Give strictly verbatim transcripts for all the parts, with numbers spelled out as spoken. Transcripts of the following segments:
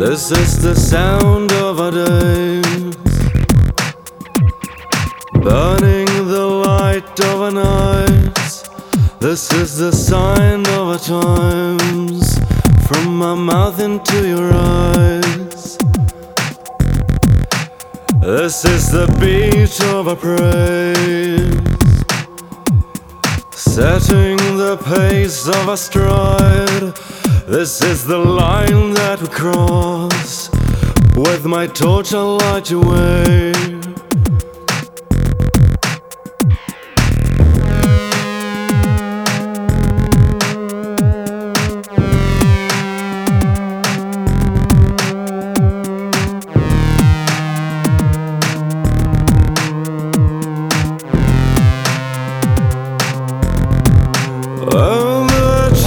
This is the sound of our days, burning the light of our nights. This is the sign of our times, from my mouth into your eyes. This is the beat of our praise, setting the pace of our stride. This is the line that we cross. With my torch I'll light your way. Oh, the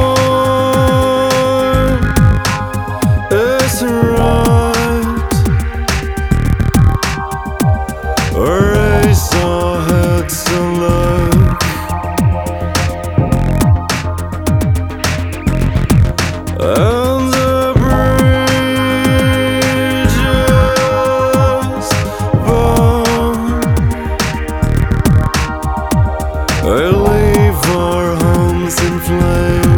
time is right. Raise our heads and look. And the bridges burn. We'll leave our homes in flames.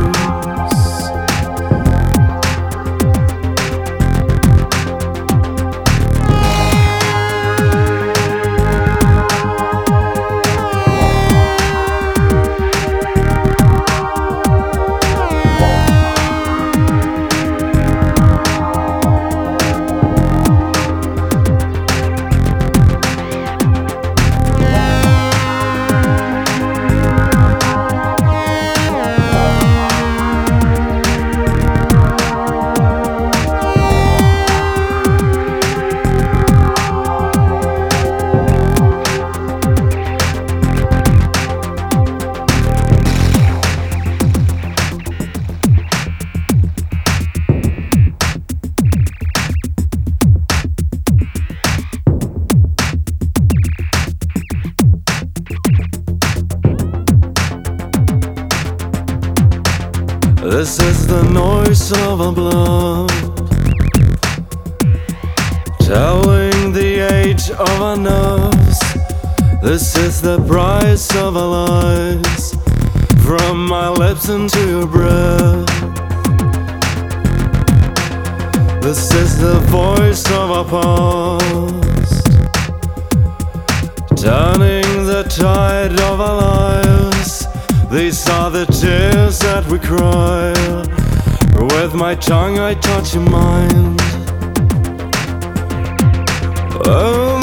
This is the noise of our blood, telling the age of our nerves. This is the price of our lies, from my lips into your breath. This is the voice of our past, turning the tide of our lives. These are the tears that we cry. With my tongue I touch your mind. Oh,